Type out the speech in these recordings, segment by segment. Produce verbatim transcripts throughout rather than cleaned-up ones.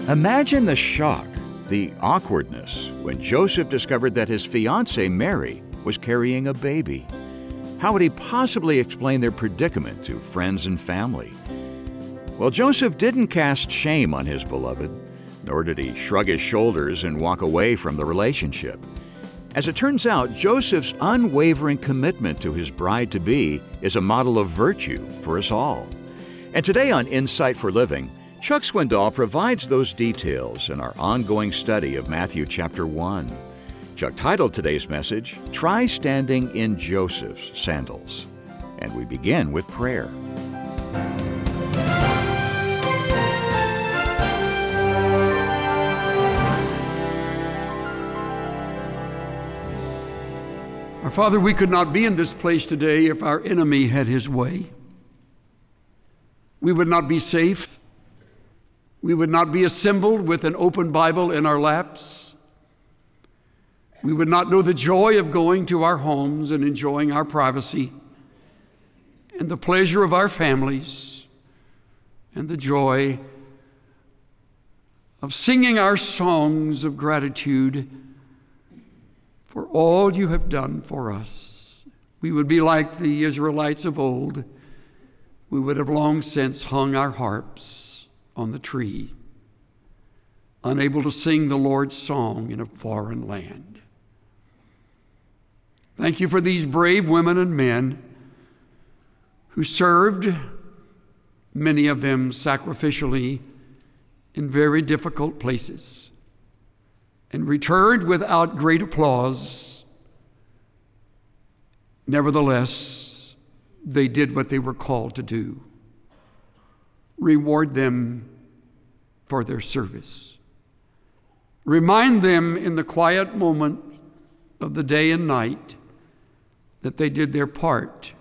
Imagine the shock, the awkwardness, when Joseph discovered that his fiancée, Mary, was carrying a baby. How would he possibly explain their predicament to friends and family? Well, Joseph didn't cast shame on his beloved, nor did he shrug his shoulders and walk away from the relationship. As it turns out, Joseph's unwavering commitment to his bride-to-be is a model of virtue for us all. And today on Insight for Living, Chuck Swindoll provides those details in our ongoing study of Matthew chapter one. Chuck titled today's message, Try Standing in Joseph's Sandals. And we begin with prayer. Our Father, we could not be in this place today if our enemy had his way. We would not be safe. We would not be assembled with an open Bible in our laps. We would not know the joy of going to our homes and enjoying our privacy and the pleasure of our families and the joy of singing our songs of gratitude for all you have done for us. We would be like the Israelites of old. We would have long since hung our harps on the tree, unable to sing the Lord's song in a foreign land. Thank you for these brave women and men who served, many of them sacrificially, in very difficult places, and returned without great applause. Nevertheless, they did what they were called to do. Reward them for their service. Remind them in the quiet moment of the day and night that they did their part.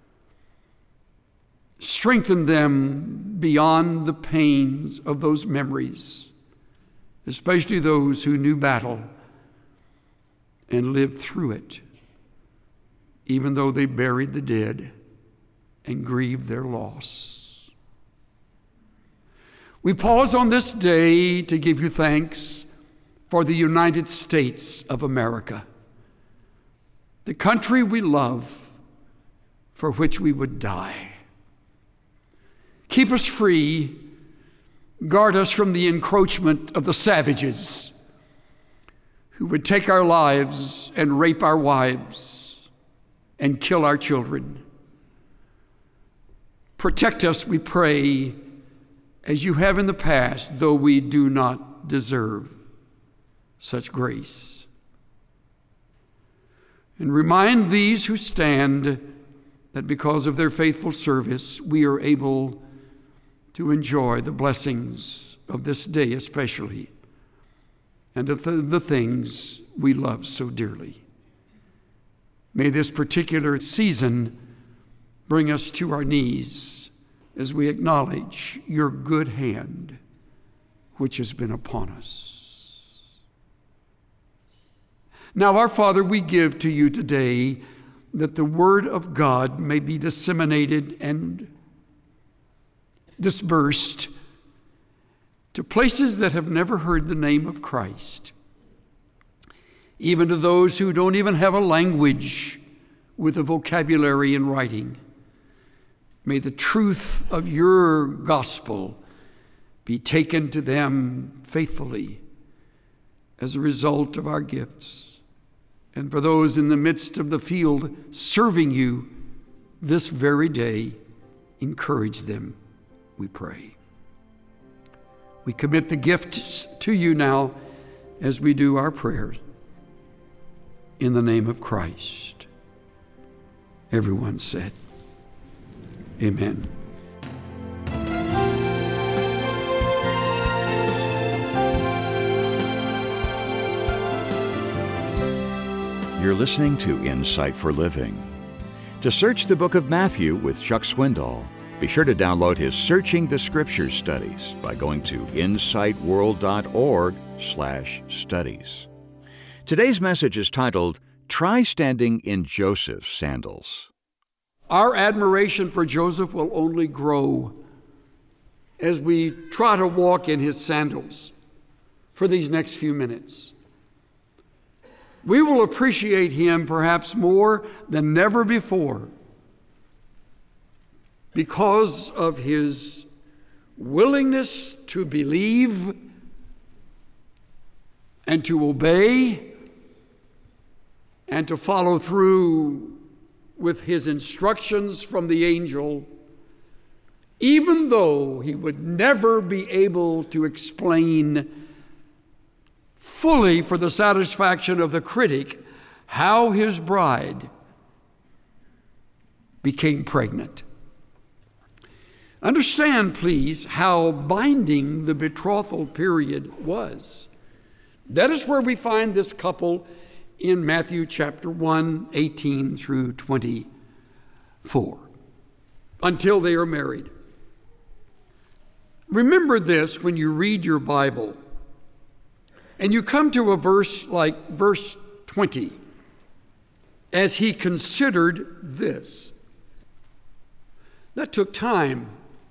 Strengthen them beyond the pains of those memories, especially those who knew battle and lived through it, even though they buried the dead and grieved their loss. We pause on this day to give you thanks for the United States of America, the country we love, for which we would die. Keep us free. Guard us from the encroachment of the savages who would take our lives and rape our wives and kill our children. Protect us, we pray, as you have in the past, though we do not deserve such grace. And remind these who stand that because of their faithful service, we are able to enjoy the blessings of this day especially, and of the, the things we love so dearly. May this particular season bring us to our knees as we acknowledge your good hand which has been upon us. Now, our Father, we give to you today that the word of God may be disseminated and dispersed to places that have never heard the name of Christ, even to those who don't even have a language with a vocabulary in writing. May the truth of your gospel be taken to them faithfully as a result of our gifts. And for those in the midst of the field serving you this very day, encourage them, we pray. We commit the gifts to you now as we do our prayers. In the name of Christ. Everyone said, amen. You're listening to Insight for Living. To search the book of Matthew with Chuck Swindoll, be sure to download his Searching the Scriptures studies by going to insightworld.org slash studies. Today's message is titled, Try Standing in Joseph's Sandals. Our admiration for Joseph will only grow as we try to walk in his sandals. for these next few minutes. We will appreciate him perhaps more than never before because of his willingness to believe and to obey and to follow through with his instructions from the angel, even though he would never be able to explain fully for the satisfaction of the critic how his bride became pregnant. Understand, please, how binding the betrothal period was. That is where we find this couple in Matthew chapter one, eighteen through twenty-four, until they are married. Remember this when you read your Bible and you come to a verse like verse twenty, as he considered this. That took time.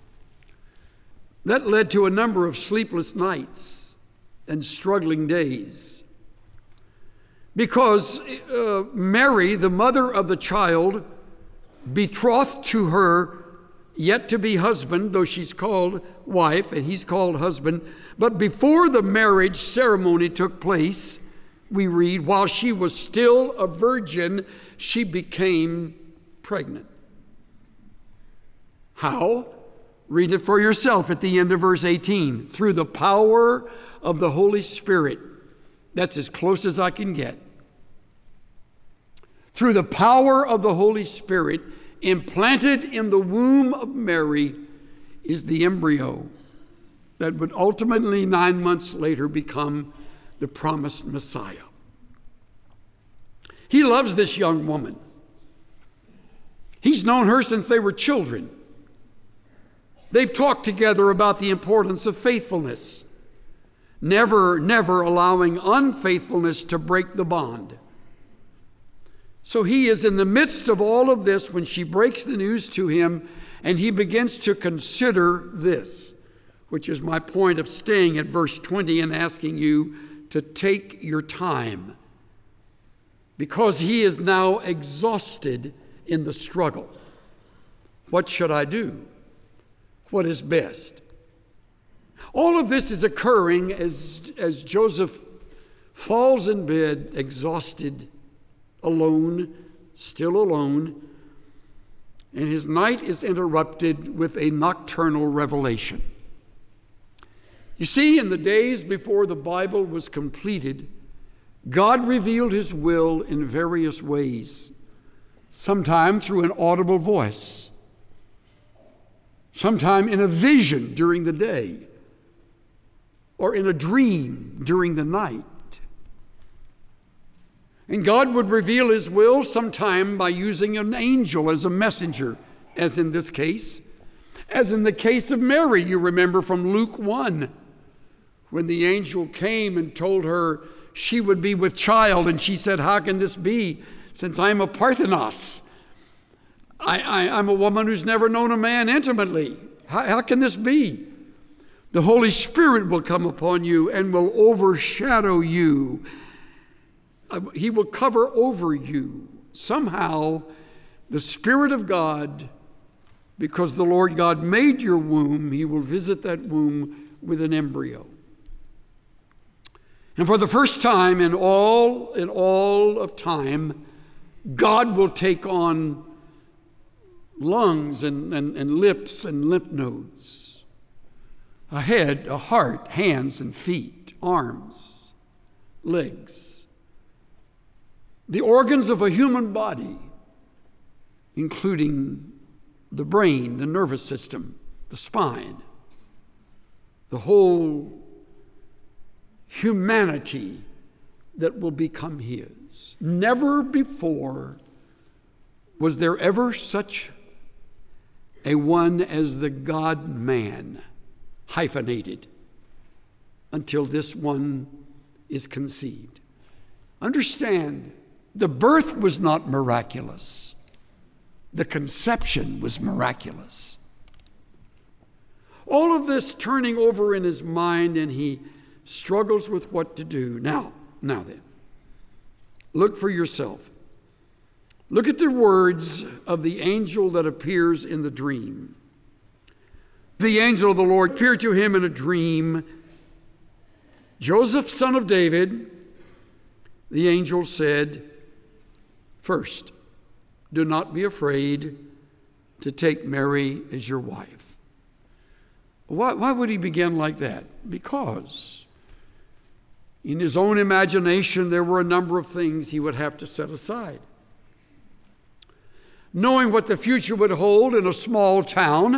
That led to a number of sleepless nights and struggling days. Because uh, Mary, the mother of the child, betrothed to her yet to be husband, though she's called wife and he's called husband, but before the marriage ceremony took place, we read, while she was still a virgin, she became pregnant. How? Read it for yourself at the end of verse eighteen. Through the power of the Holy Spirit. That's as close as I can get. Through the power of the Holy Spirit, implanted in the womb of Mary is the embryo that would ultimately, nine months later, become the promised Messiah. He loves this young woman. He's known her since they were children. They've talked together about the importance of faithfulness, never, never allowing unfaithfulness to break the bond. So he is in the midst of all of this when she breaks the news to him, and he begins to consider this, which is my point of staying at verse twenty and asking you to take your time, because he is now exhausted in the struggle. What should I do? What is best? All of this is occurring as, as Joseph falls in bed, exhausted, alone, still alone, and his night is interrupted with a nocturnal revelation. You see, in the days before the Bible was completed, God revealed his will in various ways, sometime through an audible voice, sometime in a vision during the day, or in a dream during the night. And God would reveal his will sometime by using an angel as a messenger, as in this case. As in the case of Mary, you remember from Luke one, when the angel came and told her she would be with child, and she said, how can this be, since I'm a Parthenos? I, I, I'm a woman who's never known a man intimately. How, how can this be? The Holy Spirit will come upon you and will overshadow you. Uh, he will cover over you. Somehow, the Spirit of God, because the Lord God made your womb, he will visit that womb with an embryo. And for the first time in all, in all of time, God will take on lungs and, and, and lips and lymph nodes, a head, a heart, hands and feet, arms, legs, the organs of a human body, including the brain, the nervous system, the spine, the whole humanity that will become his. Never before was there ever such a one as the God-man, hyphenated, until this one is conceived. Understand, the birth was not miraculous. The conception was miraculous. All of this turning over in his mind, and he struggles with what to do. Now, now then, look for yourself. Look at the words of the angel that appears in the dream. The angel of the Lord appeared to him in a dream. Joseph, son of David, the angel said, first, do not be afraid to take Mary as your wife. Why, why would he begin like that? Because in his own imagination, there were a number of things he would have to set aside. Knowing what the future would hold in a small town,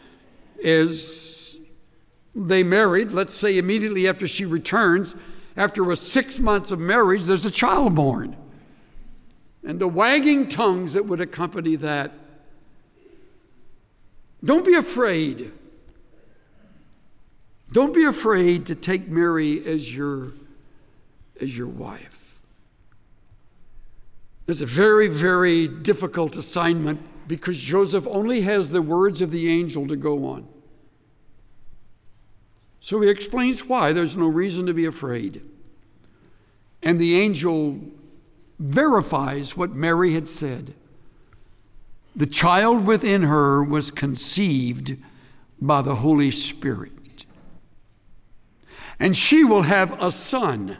as they married, let's say immediately after she returns, after a six months of marriage, there's a child born. And the wagging tongues that would accompany that. Don't be afraid. Don't be afraid to take Mary as your, as your wife. It's a very, very difficult assignment because Joseph only has the words of the angel to go on. So he explains why there's no reason to be afraid. And the angel verifies what Mary had said. The child within her was conceived by the Holy Spirit. And she will have a son.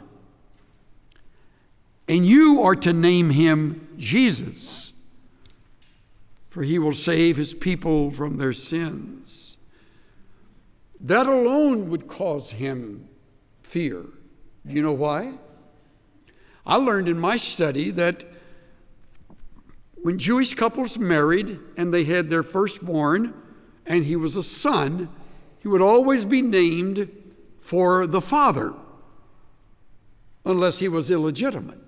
And you are to name him Jesus, for he will save his people from their sins. That alone would cause him fear. Do you know why? I learned in my study that when Jewish couples married and they had their firstborn and he was a son, he would always be named for the father, unless he was illegitimate.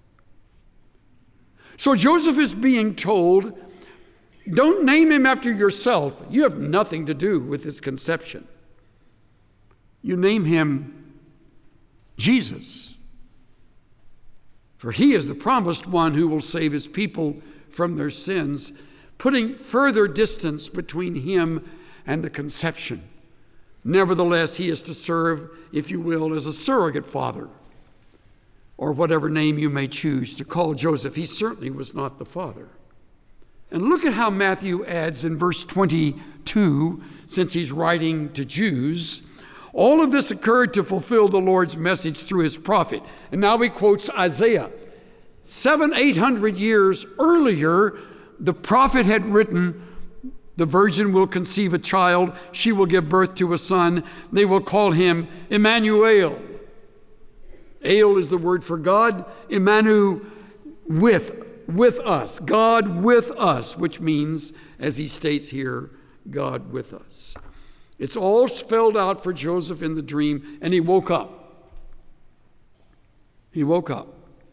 So Joseph is being told, don't name him after yourself. You have nothing to do with his conception. You name him Jesus, for he is the promised one who will save his people from their sins, putting further distance between him and the conception. Nevertheless, he is to serve, if you will, as a surrogate father, or whatever name you may choose to call Joseph. He certainly was not the father. And look at how Matthew adds in verse twenty-two, since he's writing to Jews, all of this occurred to fulfill the Lord's message through his prophet. And now he quotes Isaiah. Seven, eight hundred years earlier, the prophet had written, the virgin will conceive a child, she will give birth to a son, they will call him Emmanuel. El is the word for God, Emmanuel, with, with us, God with us, which means, as he states here, God with us. It's all spelled out for Joseph in the dream, and he woke up. He woke up.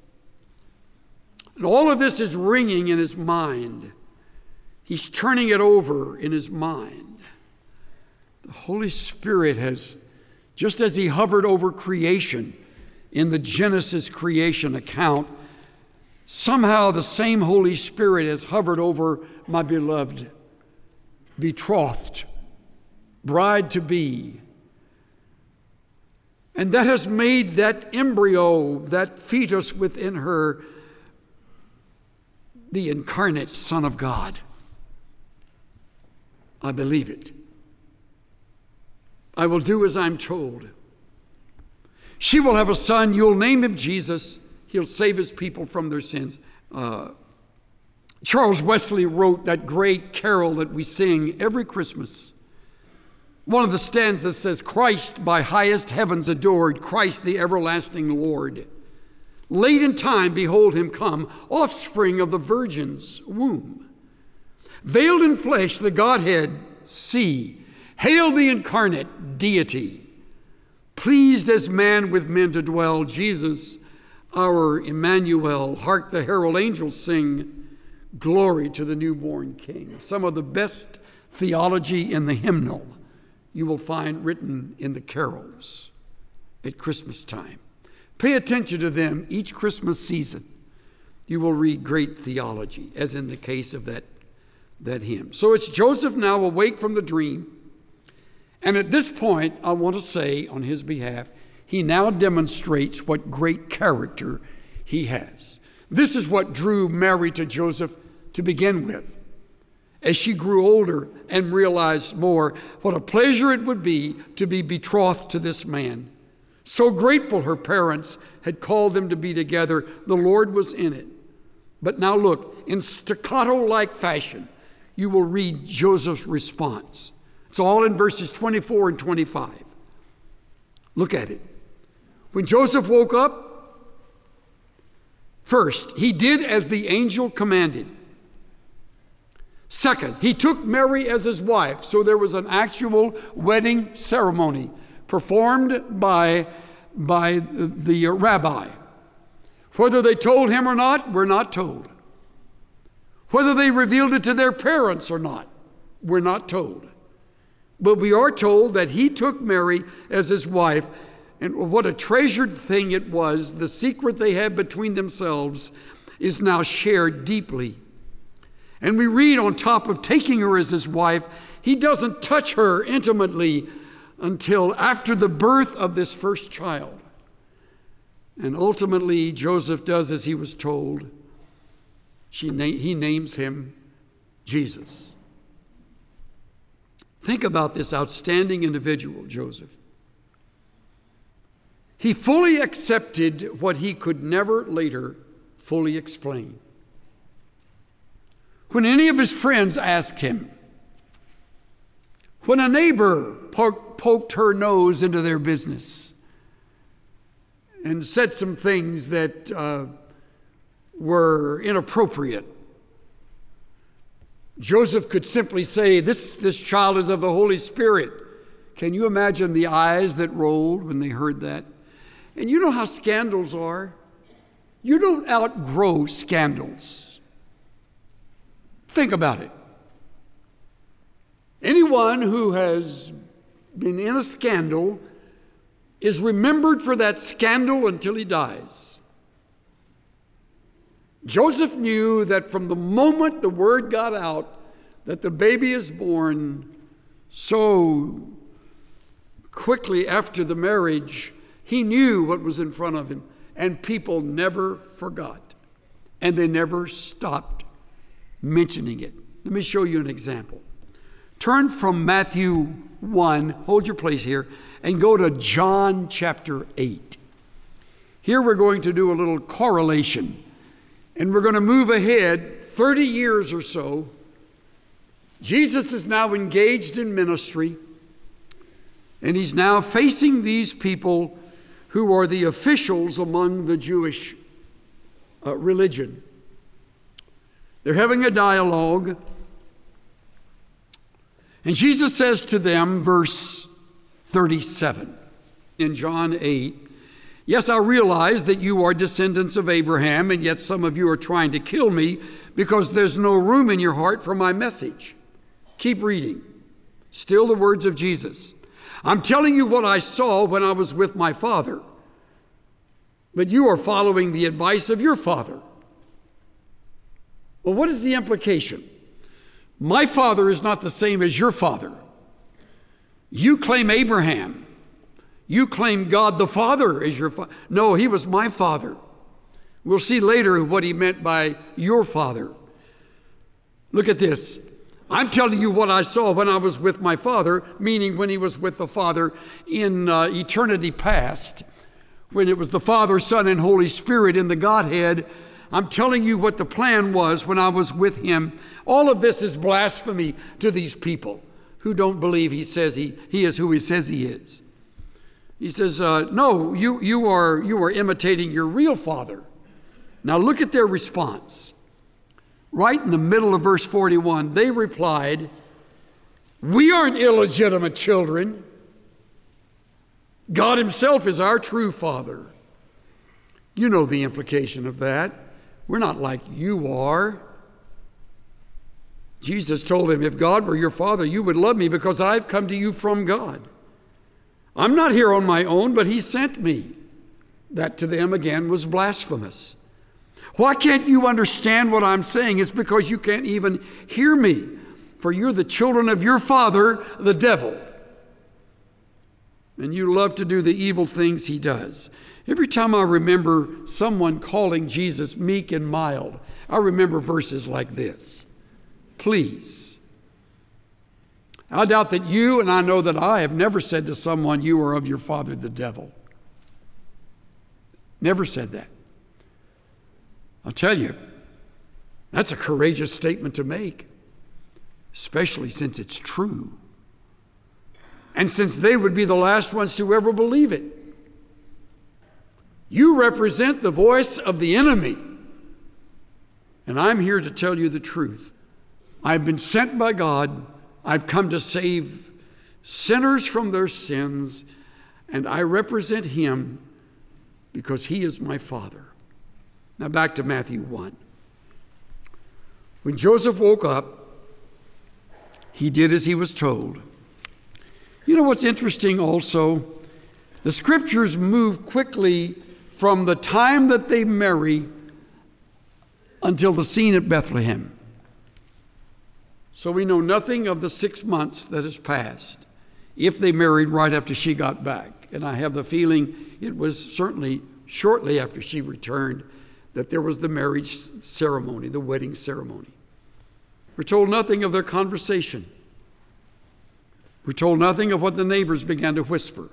And all of this is ringing in his mind. He's turning it over in his mind. The Holy Spirit has, just as he hovered over creation in the Genesis creation account, somehow the same Holy Spirit has hovered over my beloved, betrothed, bride-to-be. And that has made that embryo, that fetus within her, the incarnate Son of God. I believe it. I will do as I'm told. She will have a son. You'll name him Jesus. He'll save his people from their sins. Uh, Charles Wesley wrote that great carol that we sing every Christmas. One of the stanzas says, Christ by highest heavens adored, Christ the everlasting Lord. Late in time, behold him come, offspring of the Virgin's womb. Veiled in flesh, the Godhead see. Hail the incarnate deity. Pleased as man with men to dwell, Jesus, our Emmanuel. Hark the herald angels sing, glory to the newborn King. Some of the best theology in the hymnal you will find written in the carols at Christmas time. Pay attention to them each Christmas season. You will read great theology, as in the case of that that hymn. So it's Joseph now awake from the dream. And at this point, I want to say on his behalf, he he now demonstrates what great character he has. This is what drew Mary to Joseph to begin with. As she grew older and realized more, what a pleasure it would be to be betrothed to this man. So grateful her parents had called them to be together, the Lord was in it. But now look, in staccato-like fashion, you will read Joseph's response. It's all in verses twenty-four and twenty-five. Look at it. When Joseph woke up, first, he did as the angel commanded. Second, he took Mary as his wife, so there was an actual wedding ceremony performed by, by the, the rabbi. Whether they told him or not, we're not told. Whether they revealed it to their parents or not, we're not told. But we are told that he took Mary as his wife, and what a treasured thing it was. The secret they had between themselves is now shared deeply. And we read, on top of taking her as his wife, he doesn't touch her intimately until after the birth of this first child. And ultimately, Joseph does as he was told. She na- he names him Jesus. Think about this outstanding individual, Joseph. He fully accepted what he could never later fully explain. When any of his friends asked him, when a neighbor po- poked her nose into their business and said some things that uh, were inappropriate, Joseph could simply say, this, this child is of the Holy Spirit. Can you imagine the eyes that rolled when they heard that? And you know how scandals are. You don't outgrow scandals. Think about it. Anyone who has been in a scandal is remembered for that scandal until he dies. Joseph knew that from the moment the word got out that the baby is born, so quickly after the marriage, he knew what was in front of him, and people never forgot, and they never stopped mentioning it. Let me show you an example. Turn from Matthew one, hold your place here, and go to John chapter eight. Here we're going to do a little correlation, and we're going to move ahead thirty years or so. Jesus is now engaged in ministry, and he's now facing these people who are the officials among the Jewish uh, religion. They're having a dialogue. And Jesus says to them, verse thirty-seven, in John eight, yes, I realize that you are descendants of Abraham, and yet some of you are trying to kill me because there's no room in your heart for my message. Keep reading. Still the words of Jesus. I'm telling you what I saw when I was with my father, but you are following the advice of your father. Well, what is the implication? My father is not the same as your father. You claim Abraham. You claim God the Father as your father. No, he was my father. We'll see later what he meant by your father. Look at this. I'm telling you what I saw when I was with my father, meaning when he was with the Father in uh, eternity past, when it was the Father, Son, and Holy Spirit in the Godhead. I'm telling you what the plan was when I was with him. All of this is blasphemy to these people who don't believe he says he, he is who he says he is. He says, uh, no, you, you, are, you are imitating your real father. Now look at their response. Right in the middle of verse forty-one, they replied, we aren't illegitimate children. God himself is our true father. You know the implication of that. We're not like you are. Jesus told him, if God were your father, you would love me because I've come to you from God. I'm not here on my own, but he sent me. That to them again was blasphemous. Why can't you understand what I'm saying? It's because you can't even hear me, for you're the children of your father, the devil. And you love to do the evil things he does. Every time I remember someone calling Jesus meek and mild, I remember verses like this. Please. I doubt that you, and I know that I, have never said to someone, you are of your father the devil. Never said that. I'll tell you, that's a courageous statement to make, especially since it's true. And since they would be the last ones to ever believe it. You represent the voice of the enemy. And I'm here to tell you the truth. I've been sent by God. I've come to save sinners from their sins. And I represent him because he is my Father. Now back to Matthew one. When Joseph woke up, he did as he was told. You know what's interesting also? The scriptures move quickly from the time that they marry until the scene at Bethlehem. So we know nothing of the six months that has passed, if they married right after she got back. And I have the feeling it was certainly shortly after she returned that there was the marriage ceremony, the wedding ceremony. We're told nothing of their conversation. We're told nothing of what the neighbors began to whisper.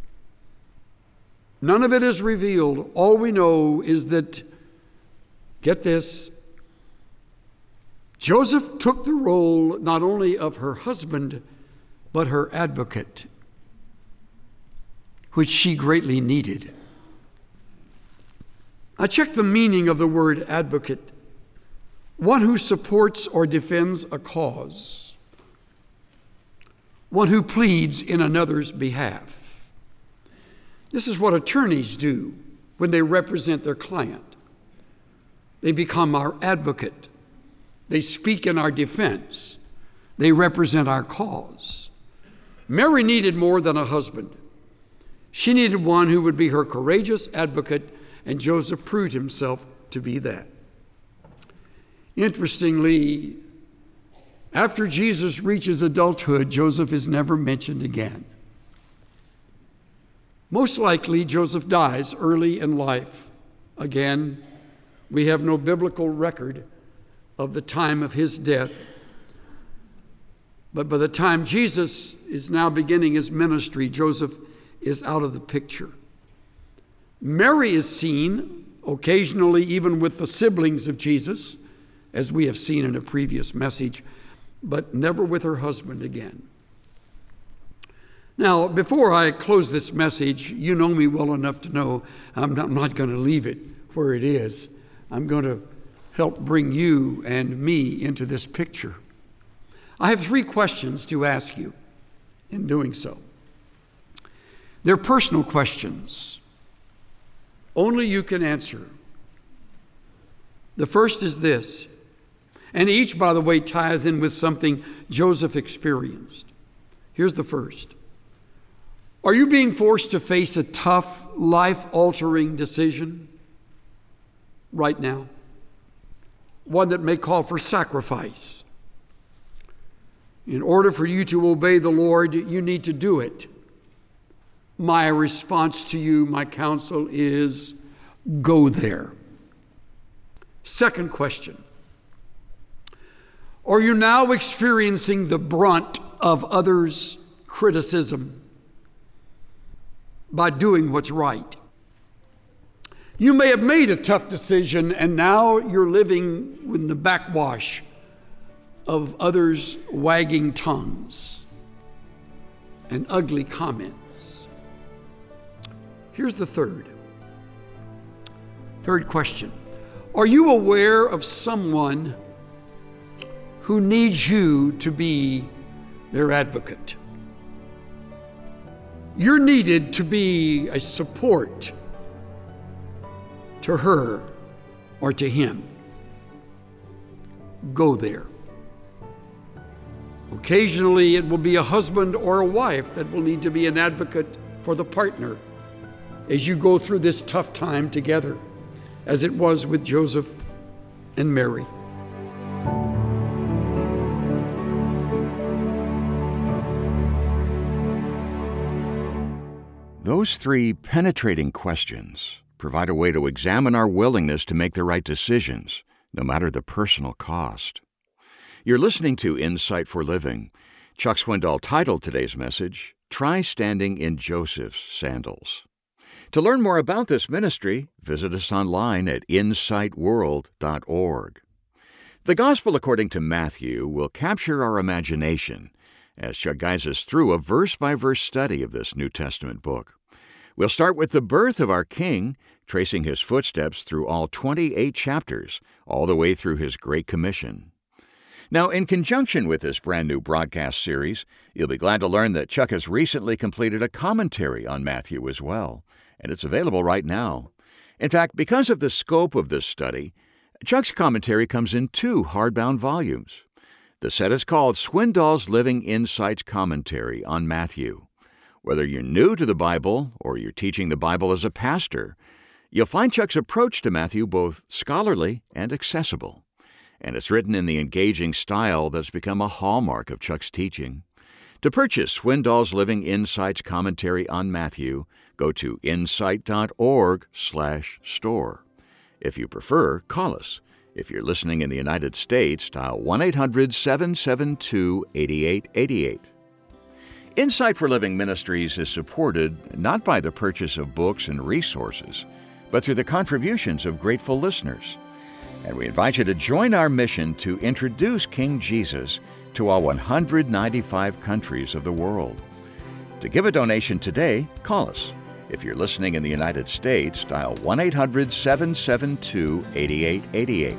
None of it is revealed. All we know is that, get this, Joseph took the role not only of her husband, but her advocate, which she greatly needed. I checked the meaning of the word advocate. One who supports or defends a cause. One who pleads in another's behalf. This is what attorneys do when they represent their client. They become our advocate. They speak in our defense. They represent our cause. Mary needed more than a husband. She needed one who would be her courageous advocate, and Joseph proved himself to be that. Interestingly, after Jesus reaches adulthood, Joseph is never mentioned again. Most likely, Joseph dies early in life. Again, we have no biblical record of the time of his death. But by the time Jesus is now beginning his ministry, Joseph is out of the picture. Mary is seen, occasionally even with the siblings of Jesus, as we have seen in a previous message, but never with her husband again. Now, before I close this message, you know me well enough to know I'm not, I'm not going to leave it where it is. I'm going to help bring you and me into this picture. I have three questions to ask you in doing so. They're personal questions. Only you can answer. The first is this. And each, by the way, ties in with something Joseph experienced. Here's the first. Are you being forced to face a tough, life-altering decision right now? One that may call for sacrifice. In order for you to obey the Lord, you need to do it. My response to you, my counsel is, go there. Second question. Are you now experiencing the brunt of others' criticism by doing what's right? You may have made a tough decision and now you're living with the backwash of others' wagging tongues and ugly comments. Here's the third. Third question. Are you aware of someone who needs you to be their advocate? You're needed to be a support to her or to him. Go there. Occasionally, it will be a husband or a wife that will need to be an advocate for the partner as you go through this tough time together, as it was with Joseph and Mary. Those three penetrating questions provide a way to examine our willingness to make the right decisions, no matter the personal cost. You're listening to Insight for Living. Chuck Swindoll titled today's message, Try Standing in Joseph's Sandals. To learn more about this ministry, visit us online at insight world dot org. The Gospel according to Matthew will capture our imagination as Chuck guides us through a verse-by-verse study of this New Testament book. We'll start with the birth of our King, tracing his footsteps through all twenty-eight chapters, all the way through his Great Commission. Now, in conjunction with this brand new broadcast series, you'll be glad to learn that Chuck has recently completed a commentary on Matthew as well, and it's available right now. In fact, because of the scope of this study, Chuck's commentary comes in two hardbound volumes. The set is called Swindoll's Living Insights Commentary on Matthew. Whether you're new to the Bible or you're teaching the Bible as a pastor, you'll find Chuck's approach to Matthew both scholarly and accessible. And it's written in the engaging style that's become a hallmark of Chuck's teaching. To purchase Swindoll's Living Insights Commentary on Matthew, go to insight dot org slash store. If you prefer, call us. If you're listening in the United States, dial one eight hundred seven seven two eight eight eight eight. Insight for Living Ministries is supported not by the purchase of books and resources, but through the contributions of grateful listeners. And we invite you to join our mission to introduce King Jesus to all one hundred ninety-five countries of the world. To give a donation today, call us. If you're listening in the United States, dial one eight hundred seven seven two eight eight eight eight.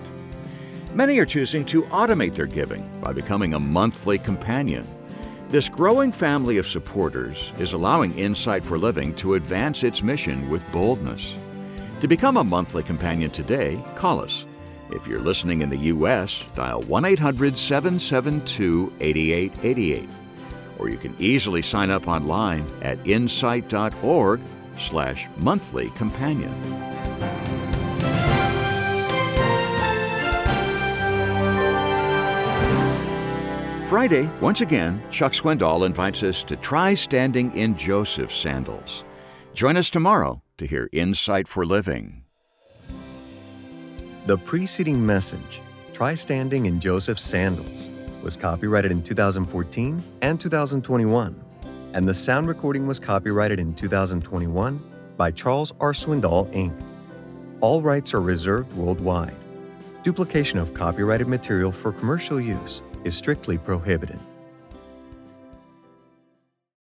Many are choosing to automate their giving by becoming a monthly companion. This growing family of supporters is allowing Insight for Living to advance its mission with boldness. To become a monthly companion today, call us. If you're listening in the U S, dial one eight hundred seven seven two eight eight eight eight. Or you can easily sign up online at insight dot org slash monthly companion. Friday, once again, Chuck Swindoll invites us to try standing in Joseph's sandals. Join us tomorrow to hear Insight for Living. The preceding message, Try Standing in Joseph's Sandals, was copyrighted in two thousand fourteen and two thousand twenty-one, and the sound recording was copyrighted in two thousand twenty-one by Charles R. Swindoll, Incorporated. All rights are reserved worldwide. Duplication of copyrighted material for commercial use is strictly prohibited.